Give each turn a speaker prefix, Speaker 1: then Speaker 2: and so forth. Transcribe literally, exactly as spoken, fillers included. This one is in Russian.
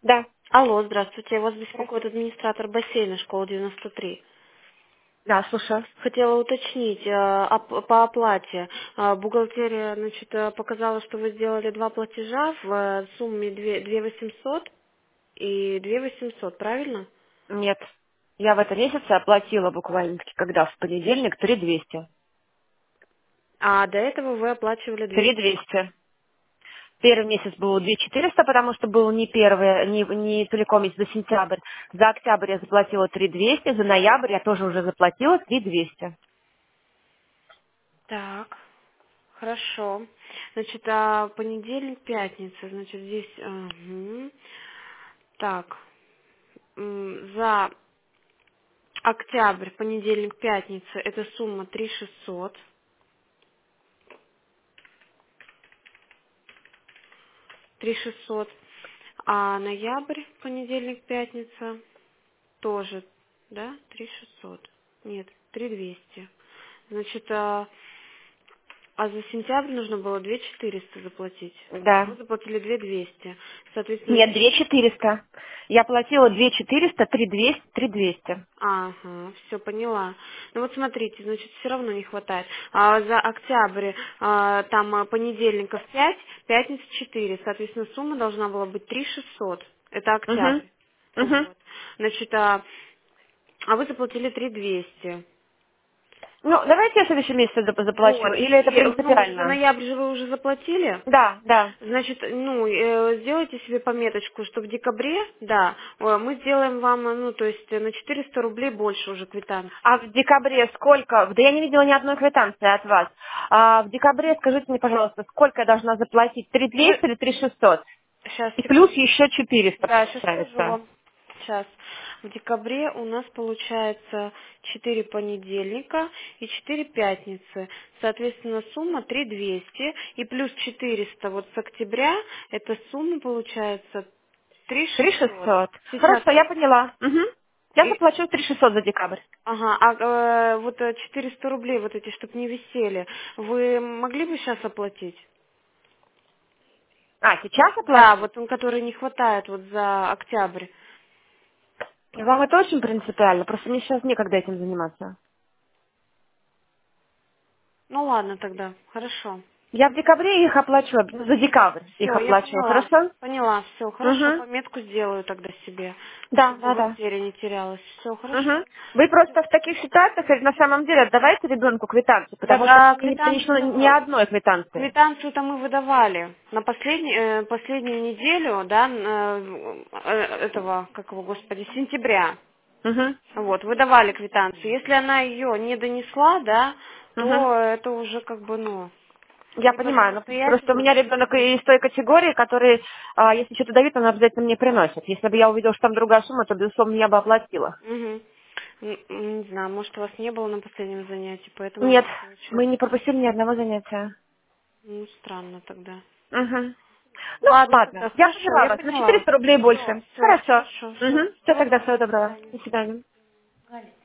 Speaker 1: Да,
Speaker 2: Алло, здравствуйте. Вас беспокоит администратор бассейна школы девяносто три.
Speaker 1: да, слушаю.
Speaker 2: Хотела уточнить э, оп- по оплате. Э, Бухгалтерия, значит, э, показала, что вы сделали два платежа в э, сумме две тысячи восемьсот и две тысячи восемьсот, правильно?
Speaker 1: Нет. Я в этом месяце оплатила буквально-таки, когда в понедельник, три двести.
Speaker 2: А до этого вы оплачивали две
Speaker 1: Три
Speaker 2: тысячи.
Speaker 1: двести. Первый месяц было две четыреста, потому что был не первый, не, не целиком месяц, за сентябрь. За октябрь я заплатила три двести, за ноябрь я тоже уже заплатила три двести.
Speaker 2: Так, хорошо. Значит, а понедельник, пятница, значит, здесь... ага. Так, м, за октябрь, понедельник, пятница, это сумма три шестьсот. три шестьсот. А ноябрь, понедельник, пятница, тоже, да, три шестьсот. Нет, три двести. Значит, а, а за сентябрь нужно было две четыреста заплатить. А
Speaker 1: Да.
Speaker 2: вы заплатили две двести. Соответственно,
Speaker 1: Нет, две четыреста. Я платила две четыреста, три двести, три двести.
Speaker 2: ага, все поняла. Ну вот смотрите, значит, все равно не хватает. А за октябрь а, там а, понедельников пять, пятница четыре. Соответственно, сумма должна была быть три шестьсот. Это
Speaker 1: Угу.
Speaker 2: октябрь.
Speaker 1: Угу.
Speaker 2: Вот. Значит, а, а вы заплатили три двести.
Speaker 1: Ну, давайте я в следующем месяце зап- заплачу.
Speaker 2: Вот.
Speaker 1: Или это
Speaker 2: И, ну, за
Speaker 1: принципиально?
Speaker 2: ноябрь же вы уже заплатили?
Speaker 1: Да, да.
Speaker 2: Значит, ну, э, сделайте себе пометочку, что в декабре, да, э, мы сделаем вам, э, ну, то есть э, на четыреста рублей больше уже квитанции.
Speaker 1: А в декабре сколько? Да я не видела ни одной квитанции от вас. А в декабре скажите мне, пожалуйста, сколько я должна заплатить? Три
Speaker 2: Вы,
Speaker 1: двести или три шестьсот?
Speaker 2: сейчас,
Speaker 1: И плюс
Speaker 2: секунду.
Speaker 1: еще четыреста
Speaker 2: Да, сейчас скажу
Speaker 1: получается.
Speaker 2: вам. Сейчас. В декабре у нас получается четыре понедельника и четыре пятницы. Соответственно, сумма три двести и плюс четыреста вот с октября, эта сумма получается три
Speaker 1: Три
Speaker 2: шестьсот.
Speaker 1: шестьсот.
Speaker 2: Сейчас.
Speaker 1: Хорошо, я поняла. Угу. Я
Speaker 2: И,
Speaker 1: заплачу три шестьсот за декабрь.
Speaker 2: ага, а э, вот э, четыреста рублей, вот эти, чтобы не висели, вы могли бы сейчас оплатить?
Speaker 1: А, сейчас
Speaker 2: Да,
Speaker 1: оплатить?
Speaker 2: вот он, который не хватает вот за октябрь.
Speaker 1: Вам это очень принципиально, просто мне сейчас некогда этим заниматься.
Speaker 2: Ну ладно тогда, хорошо.
Speaker 1: Я в декабре их оплачу, ну, за декабрь их
Speaker 2: Все, я
Speaker 1: оплачу,
Speaker 2: поняла.
Speaker 1: хорошо?
Speaker 2: Поняла, все, хорошо,
Speaker 1: Угу.
Speaker 2: пометку сделаю тогда себе,
Speaker 1: Да,
Speaker 2: чтобы
Speaker 1: да, да.
Speaker 2: бухгалтерия не терялась. Все, хорошо.
Speaker 1: Мгм. Вы просто в таких ситуациях на самом деле отдавайте ребенку квитанцию,
Speaker 2: Так,
Speaker 1: потому что
Speaker 2: а
Speaker 1: мне не принесло ни
Speaker 2: квитанцию-то,
Speaker 1: одной квитанции.
Speaker 2: квитанцию-то мы выдавали на последний, э, последнюю неделю, да, э, э, этого, как его, господи, сентября.
Speaker 1: Мгм.
Speaker 2: Вот, выдавали квитанцию. Если она ее не донесла, да,
Speaker 1: Мгм.
Speaker 2: то это уже как бы, ну,
Speaker 1: Я
Speaker 2: либо
Speaker 1: понимаю, но просто у
Speaker 2: самостоятельно.
Speaker 1: меня ребенок из той категории, который, а, если что-то дают, он обязательно мне приносит. Если бы я увидела, что там другая сумма, то, безусловно, я бы оплатила.
Speaker 2: Угу. Не знаю, может, у вас не было на последнем занятии, поэтому
Speaker 1: Нет,
Speaker 2: не
Speaker 1: мы
Speaker 2: получилось.
Speaker 1: не пропустили ни одного занятия.
Speaker 2: Ну, странно тогда.
Speaker 1: Мгм. Ну,
Speaker 2: Ладно,
Speaker 1: ладно,
Speaker 2: тогда
Speaker 1: я
Speaker 2: хорошо,
Speaker 1: поняла
Speaker 2: я
Speaker 1: вас. На
Speaker 2: поняла вас.
Speaker 1: четыреста рублей
Speaker 2: Все,
Speaker 1: больше.
Speaker 2: все,
Speaker 1: Хорошо.
Speaker 2: хорошо, все.
Speaker 1: Угу. Все
Speaker 2: Всего
Speaker 1: тогда,
Speaker 2: доброго,
Speaker 1: всего
Speaker 2: до
Speaker 1: доброго.
Speaker 2: свидания.
Speaker 1: До свидания.